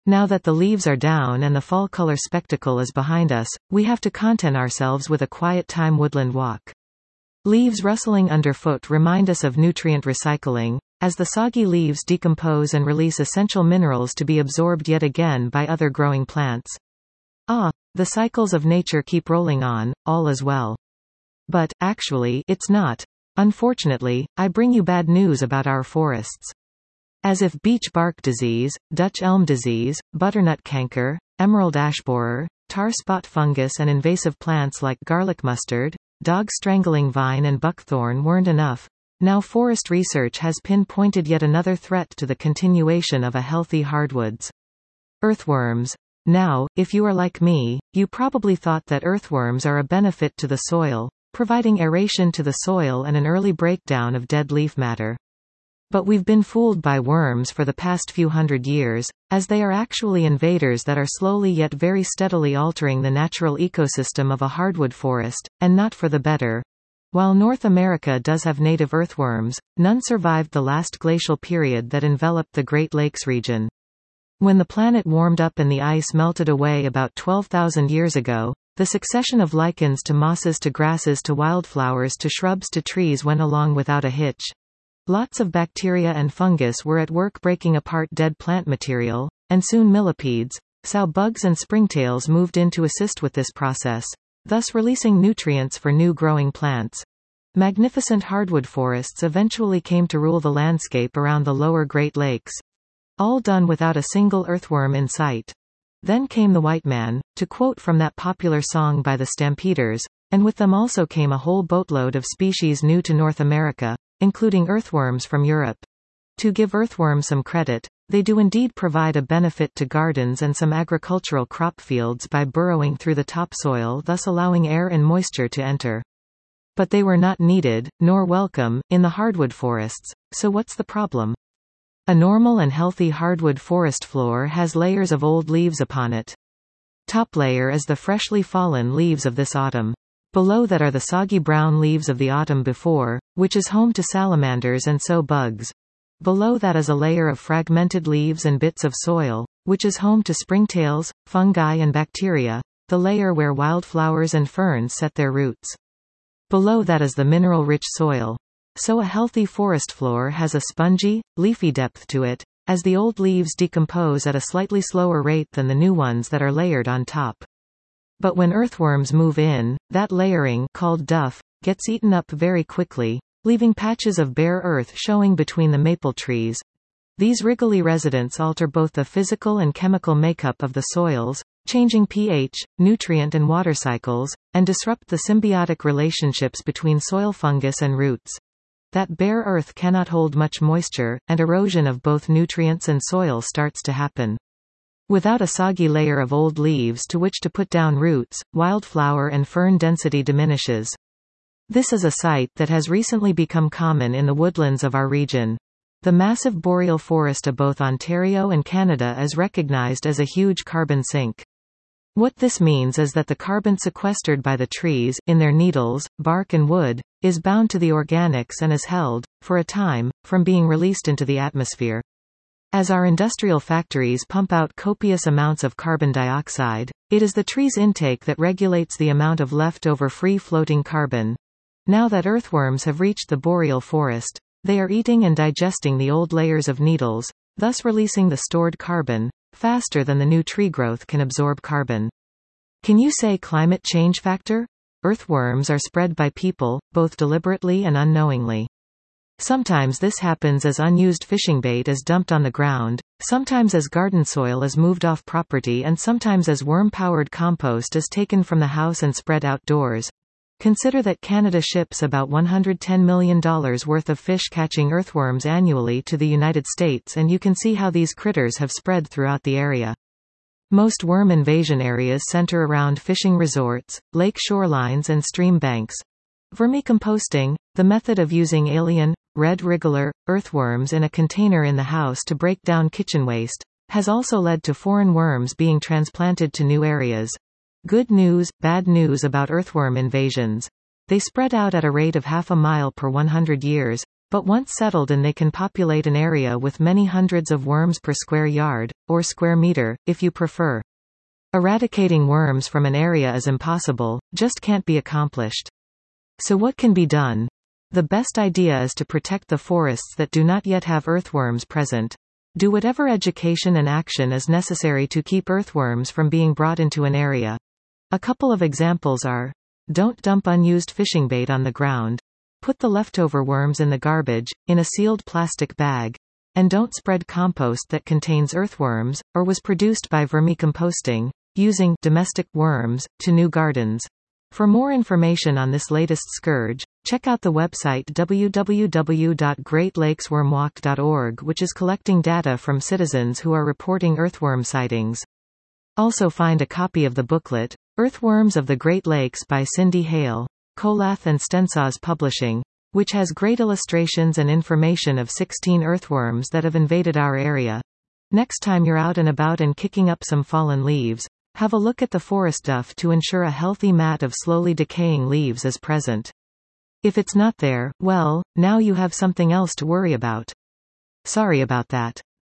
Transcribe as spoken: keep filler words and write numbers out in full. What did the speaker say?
Now that the leaves are down and the fall color spectacle is behind us, we have to content ourselves with a quiet time woodland walk. Leaves rustling underfoot remind us of nutrient recycling, as the soggy leaves decompose and release essential minerals to be absorbed yet again by other growing plants. Ah, the cycles of nature keep rolling on, all is well. But, actually, it's not. Unfortunately, I bring you bad news about our forests. As if beech bark disease, Dutch elm disease, butternut canker, emerald ash borer, tar spot fungus and invasive plants like garlic mustard, dog strangling vine and buckthorn weren't enough. Now forest research has pinpointed yet another threat to the continuation of a healthy hardwoods. Earthworms. Now, if you are like me, you probably thought that earthworms are a benefit to the soil, providing aeration to the soil and an early breakdown of dead leaf matter. But we've been fooled by worms for the past few hundred years, as they are actually invaders that are slowly yet very steadily altering the natural ecosystem of a hardwood forest, and not for the better. While North America does have native earthworms, none survived the last glacial period that enveloped the Great Lakes region. When the planet warmed up and the ice melted away about twelve thousand years ago, the succession of lichens to mosses to grasses to wildflowers to shrubs to trees went along without a hitch. Lots of bacteria and fungus were at work breaking apart dead plant material, and soon millipedes, sow bugs and springtails moved in to assist with this process, thus releasing nutrients for new growing plants. Magnificent hardwood forests eventually came to rule the landscape around the lower Great Lakes. All done without a single earthworm in sight. Then came the white man, to quote from that popular song by the Stampeders, and with them also came a whole boatload of species new to North America, including earthworms from Europe. To give earthworms some credit, they do indeed provide a benefit to gardens and some agricultural crop fields by burrowing through the topsoil, thus allowing air and moisture to enter. But they were not needed, nor welcome, in the hardwood forests, so what's the problem? A normal and healthy hardwood forest floor has layers of old leaves upon it. Top layer is the freshly fallen leaves of this autumn. Below that are the soggy brown leaves of the autumn before, which is home to salamanders and sow bugs. Below that is a layer of fragmented leaves and bits of soil, which is home to springtails, fungi and bacteria, the layer where wildflowers and ferns set their roots. Below that is the mineral-rich soil. So a healthy forest floor has a spongy, leafy depth to it, as the old leaves decompose at a slightly slower rate than the new ones that are layered on top. But when earthworms move in, that layering, called duff, gets eaten up very quickly, leaving patches of bare earth showing between the maple trees. These wriggly residents alter both the physical and chemical makeup of the soils, changing pH, nutrient and water cycles, and disrupt the symbiotic relationships between soil fungus and roots. That bare earth cannot hold much moisture, and erosion of both nutrients and soil starts to happen. Without a soggy layer of old leaves to which to put down roots, wildflower and fern density diminishes. This is a sight that has recently become common in the woodlands of our region. The massive boreal forest of both Ontario and Canada is recognized as a huge carbon sink. What this means is that the carbon sequestered by the trees, in their needles, bark and wood, is bound to the organics and is held, for a time, from being released into the atmosphere. As our industrial factories pump out copious amounts of carbon dioxide, it is the tree's intake that regulates the amount of leftover free-floating carbon. Now that earthworms have reached the boreal forest, they are eating and digesting the old layers of needles, thus releasing the stored carbon, faster than the new tree growth can absorb carbon. Can you say climate change factor? Earthworms are spread by people, both deliberately and unknowingly. Sometimes this happens as unused fishing bait is dumped on the ground, sometimes as garden soil is moved off property, and sometimes as worm-powered compost is taken from the house and spread outdoors. Consider that Canada ships about one hundred ten million dollars worth of fish-catching earthworms annually to the United States, and you can see how these critters have spread throughout the area. Most worm invasion areas center around fishing resorts, lake shorelines and stream banks. Vermicomposting, the method of using alien, red wriggler, earthworms in a container in the house to break down kitchen waste, has also led to foreign worms being transplanted to new areas. Good news, bad news about earthworm invasions. They spread out at a rate of half a mile per one hundred years, But once settled in, they can populate an area with many hundreds of worms per square yard, or square meter, if you prefer. Eradicating worms from an area is impossible, just can't be accomplished. So what can be done? The best idea is to protect the forests that do not yet have earthworms present. Do whatever education and action is necessary to keep earthworms from being brought into an area. A couple of examples are: don't dump unused fishing bait on the ground. Put the leftover worms in the garbage, in a sealed plastic bag. And don't spread compost that contains earthworms, or was produced by vermicomposting, using domestic worms, to new gardens. For more information on this latest scourge, check out the website w w w dot great lakes worm walk dot org, which is collecting data from citizens who are reporting earthworm sightings. Also find a copy of the booklet, Earthworms of the Great Lakes by Cindy Hale, Colath and Stensas Publishing, which has great illustrations and information of sixteen earthworms that have invaded our area. Next time you're out and about and kicking up some fallen leaves, have a look at the forest duff to ensure a healthy mat of slowly decaying leaves is present. If it's not there, well, now you have something else to worry about. Sorry about that.